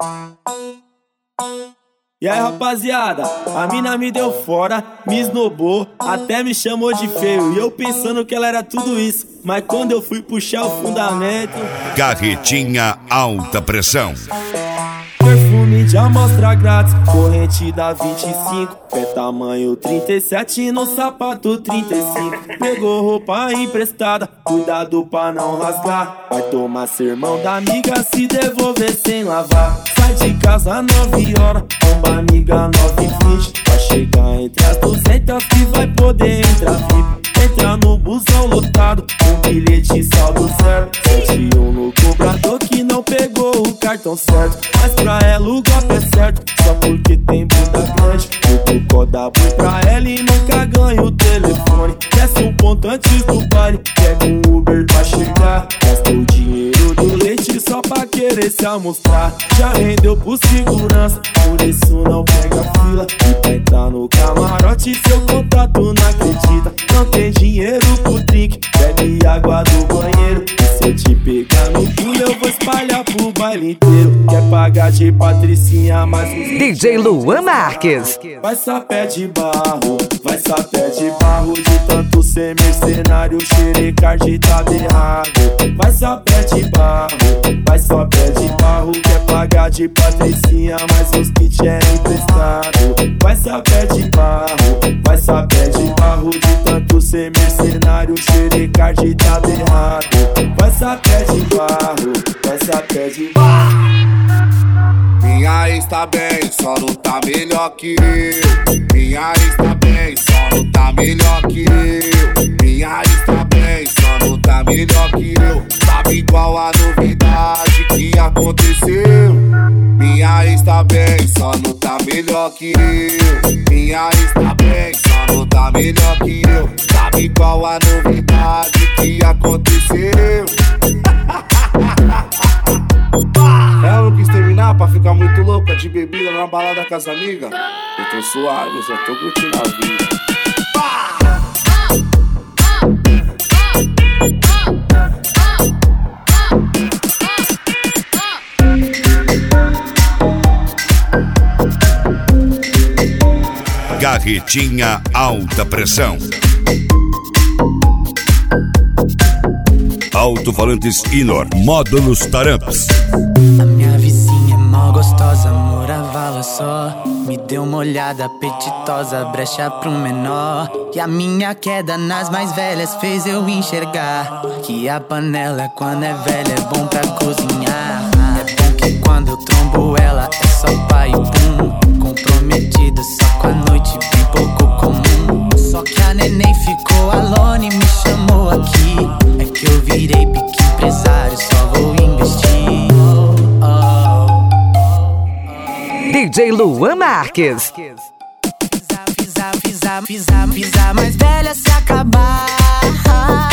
E aí, rapaziada, a mina me deu fora, me esnobou, até me chamou de feio. E eu pensando que ela era tudo isso, mas quando eu fui puxar o fundamento... Carretinha alta pressão. Perfume de amostra grátis, corrente da 25, pé tamanho 37 no sapato 35. Pegou roupa emprestada, cuidado pra não rasgar. Vai tomar sermão da amiga se devolver sem lavar. Sai de casa 9 horas, bomba amiga 9h20. Vai chegar entre as 200 que vai poder entrar VIP. Entra no busão lotado, com bilhete saldo zero. 71 no cobrador que não pegou o cartão certo. Mas pra ela o golpe é certo, só porque tem bunda grande. Eu tô da boi pra ela e nunca ganho o telefone. Desce um ponto antes do baile, pega um Uber pra chegar. Gasta o dinheiro do leite só pra querer se amostrar. Já rendeu pro segurança, por isso não pega fila. E pra entrar no camarote seu contato não acredita. Não tem dinheiro pro drink, bebe água do banheiro. E se eu te pegar no pulo eu vou espalhar pro baile inteiro. Quer pagar de patricinha, mas os DJ Luan Marques. vai sapé de barro, vai sapé de barro. De tanto ser mercenário, xerecard tá errado. Vai sapé de barro, vai sapé de barro. Quer pagar de patricinha, mas os kits é emprestado. Vai sapé de barro, vai sapé de barro. De tanto ser mercenário, xerecard tá errado. Vai sapé de barro, vai sapé de barro. Minha ex tá bem, só não tá melhor que eu. Minha ex tá bem, só não tá melhor que eu. Minha ex tá bem, só não tá melhor que eu. Sabe qual a novidade que aconteceu? Minha ex tá bem, só não tá melhor que eu. Minha ex tá bem, só não tá melhor que eu. Sabe qual a novidade que aconteceu? Ela não quis terminar pra ficar muito louca de bebida na balada com as amigas. Eu tô suave, eu só tô curtindo a vida. Carretinha alta pressão. Alto-falantes Inor, módulos Taramps. A minha vizinha é mó gostosa, morava lá só. Me deu uma olhada apetitosa, brecha pro menor. E a minha queda nas mais velhas fez eu enxergar que a panela quando é velha é bom pra cozinhar. É bom que quando eu trombo ela é só pai e pum. Comprometida só com a noite, bem pouco comum. Só que a neném ficou alone e me chamou aqui. É que eu virei pique empresário, só vou investir. DJ Luan Marques. Fiz a mais velha se acabar.